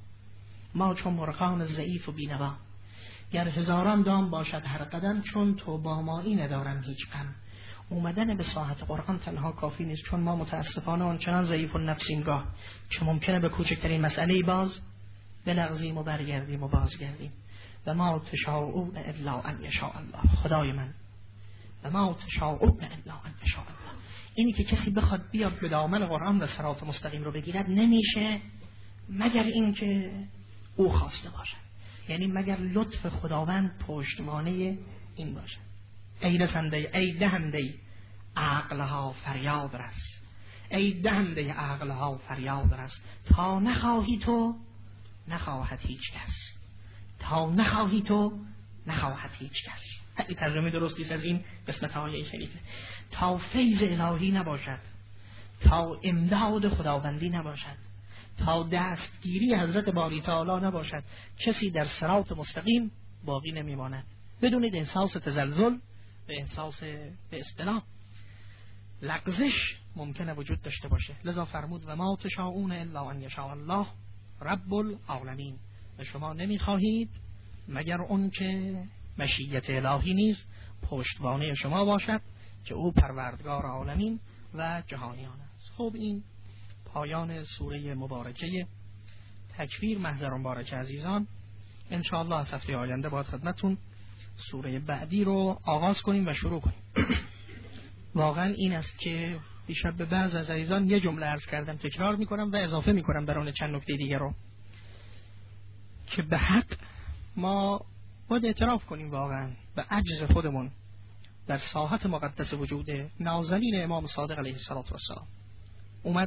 ما چون مرغان ضعیف و بینوا، گر هزاران دام باشد هر قدم، چون تو با مایی ندارم هیچ غم. اومدن به ساحت قرآن تنها کافی نیست، چون ما متاسفانه آنچنان ضعیف النفسیم گاه که ممکنه به کوچکترین مسئله باز بلغزیم و برگردیم و بازگردیم. و ما تشاءون الا ان یشاء الله، خدای من، و ما تشاءون الا ان یشاء الله. اینی که کسی بخواد بیاد به دامن قرآن و صراط مستقیم رو بگیرد نمیشه مگر اینکه او خواسته باشد، یعنی مگر لطف خداوند پشتوانه این باشد. ای رسنده، ای دهنده عقلها فریاد رس، ای دهنده عقلها فریاد رس، تا نخواهی تو نخواهد هیچ کس، تا نخواهی تو نخواهد هیچ کس. این ترجمه درستیست از این قسمت آیه شریفه. تا فیض الهی نباشد، تا امداد خداوندی نباشد، تا دستگیری حضرت باری تعالی نباشد، کسی در صراط مستقیم باقی نمیماند. بدونید احساس تزلزل به احساس به اصطلاح لغزش ممکنه وجود داشته باشه. لذا فرمود و ما تشاءون الا ان یشاء الله رب العالمین، و شما نمیخواهید مگر اون که مشیت الهی نیست پشتوانه شما باشد که او پروردگار عالمین و جهانیان است. خب این پایان سوره مبارکه تکویر. محضر مبارک عزیزان، انشاءالله از هفته آینده باید خدمتون سوره بعدی رو آغاز کنیم و شروع کنیم. واقعا این است که دیشب به بعض از عزیزان یه جمله عرض کردم، تکرار میکنم و اضافه میکنم در اون چند نکته دیگه رو، که به حق ما باید اعتراف کنیم واقعا به عجز خودمون در ساحت مقدس وجود نازنین امام صادق علیه السلام. اومد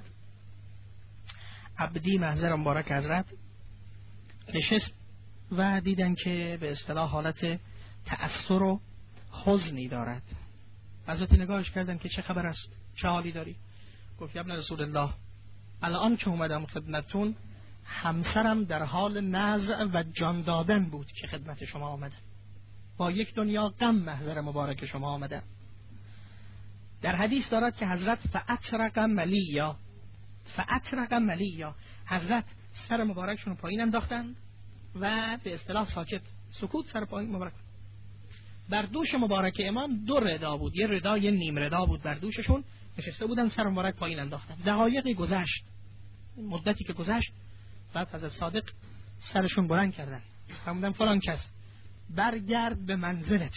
عبدی محضر مبارک حضرت نشست و دیدن که به اصطلاح حالت تأثر و حزنی دارد. حضرت نگاهش کردن که چه خبر است، چه حالی داری؟ گفت یا ابن رسول الله، الان که اومدم خدمتون همسرم در حال نزع و جان دادن بود که خدمت شما آمدم، با یک دنیا غم محضر مبارک شما آمدم. در حدیث دارد که حضرت فأطرق ملیا، فأطرق ملیا، حضرت سر مبارکشون رو پایین انداختند و به اصطلاح ساکت سکوت سر پایین مبارک. بر دوش مبارک امام دو ردا بود، یه ردا یه نیم ردا بود بر دوششون، نشسته بودن سر مبارک پایین انداختن. دقایقی گذشت، مدتی که گذشت، بعد حضرت صادق سرشون بلند کردن، فرمودن فلان کس برگرد به منزلت.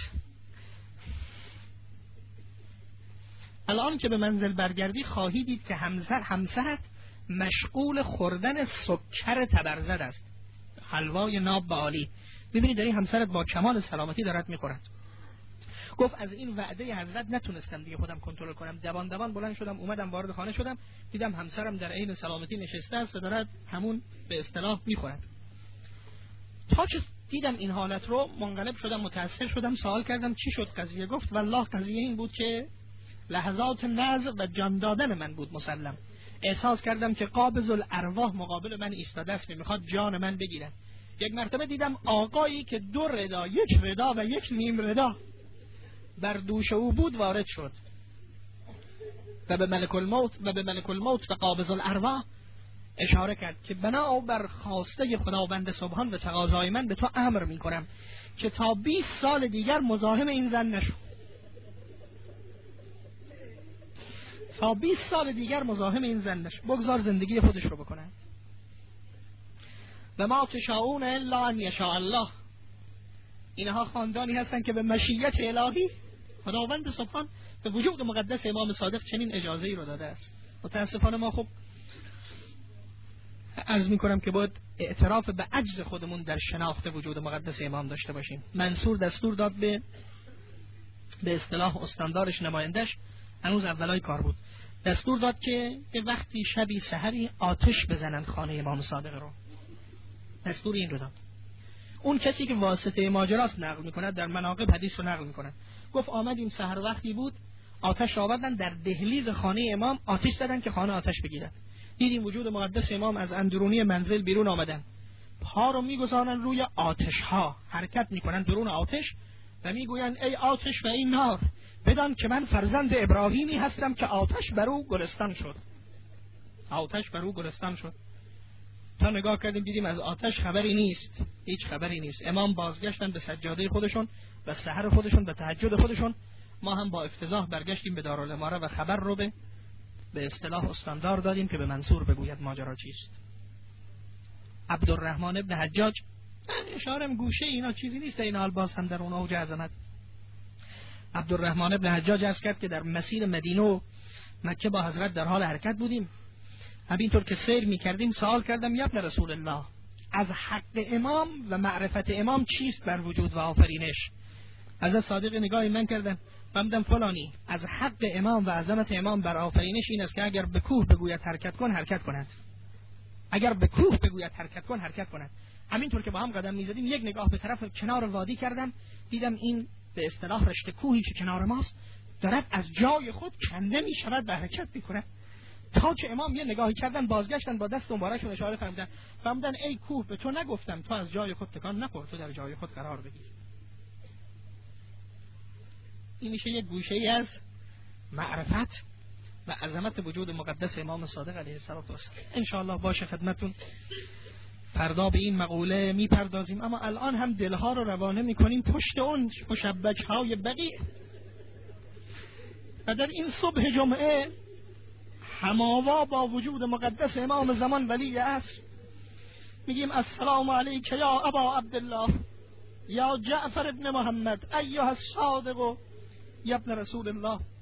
الان که به منزل برگردی خواهی دید که همسر همسرت مشغول خوردن سکر تبرزد است، حلوای ناب به عالی. ببینید داری همسرت با کمال سلامتی دارد میخورد. گفت از این وعده حضرت نتونستم دیگه خودم کنترل کنم، دوان دوان بلند شدم اومدم وارد خانه شدم، دیدم همسرم در عین سلامتی نشسته است و دارد همون به اصطلاح میخورد. تا که دیدم این حالت رو منقلب شدم، متأثر شدم، سوال کردم چی شد قضیه؟ گفت والله قضیه این بود که لحظات نزع و جان دادن من بود مسلم. احساس کردم که قابض الارواح مقابل من ایستاده است، میخواد جان من بگیرد. یک مرتبه دیدم آقایی که دو ردا، یک ردا و یک نیم ردا بر دوش او بود وارد شد و به ملک الموت و به ملک الموت و قابض الارواح اشاره کرد که بنا بر خواسته خداوند سبحان و تقاضای من به تو امر میکنم که تا بیست سال دیگر مزاحم این زن نشو، تا بیست سال دیگر مزاحم این زن نشو، بگذار زندگی خودش رو بکنه. و ما تشاءون الا ان یشاء الله، اینها خاندانی هستند که به مشیت الهی خداوند سبحان به وجود مقدس امام صادق چنین اجازه ای رو داده است. متاسفانه ما خب عرض میکنم که باید اعتراف به عجز خودمون در شناخت وجود مقدس امام داشته باشیم. منصور دستور داد به به اصطلاح استاندارش، نمایندش، هنوز اولای کار بود، دستور داد که به وقتی شبی سحری آتش بزنن خانه امام صادق رو. دستور این رو داد. اون کسی که واسطه ماجراست نقل میکنه در مناقب حدیث رو نقل میکنه، گفت آمدیم سحر وقتی بود آتش آوردن در دهلیز خانه امام، آتش زدن که خانه آتش بگیرد. دیدیم وجود مقدس امام از اندرونی منزل بیرون آمدن، پا رو میگذارن روی آتش ها، حرکت میکنن درون آتش و میگوین ای آتش و ای نار بدان که من فرزند ابراهیمی هستم که آتش بر او گلستان شد. آتش بر او گلستان شد. تا نگاه کردیم دیدیم از آتش خبری نیست، هیچ خبری نیست. امام بازگشتن به سجاده خودشون و سحر خودشون و تهجد خودشون. ما هم با افتضاح برگشتیم به دارالاماره و خبر رو به به اصطلاح استاندار دادیم که به منصور بگوید ماجرا چیست. عبدالرحمن ابن حجاج اشارم گوشه اینا چیزی نیست، اینا الباس هم در اون اوج عظمت. عبدالرحمن ابن حجاج عرض کرد که در مسیر مدینه و مکه با حضرت در حال حرکت بودیم، همینطور که سیر می کردیم سوال کردم یا ابن رسول الله، از حق امام و معرفت امام چیست بر وجود و آفرینش؟ حضرت صادق نگاهی من کردن فهمیدم فلانی، از حق امام و عظمت امام بر آفرینش این است که اگر به کوه بگوید حرکت کن حرکت کند، اگر به کوه بگوید حرکت کن حرکت کند. همینطور که با هم قدم میزدیم یک نگاه به طرف کنار وادی کردم، دیدم این به اصطلاح رشته کوهی که کنار ماست دارد از جای خود کنده می شود و حرکت میکنه، تا که امام یه نگاهی کردن بازگشتن با دست مبارکشون اشاره فرمودن فرمودن ای کوه به تو نگفتم تو از جای خود تکان نخور، تو در جای خود قرار بگیر. این میشه یک گوشه ای از معرفت و عظمت وجود مقدس امام صادق علیه السلام. ان شاء الله باشه خدمتتون فردا به این مقوله میپردازیم، اما الان هم دلها رو روانه میکنیم پشت اون مشبک های بقیع و در این صبح جمعه هماوا با وجود مقدس امام زمان ولی عصر میگیم السلام علیک یا ابا عبدالله یا جعفر ابن محمد ایها الصادق یا ابن رسول الله.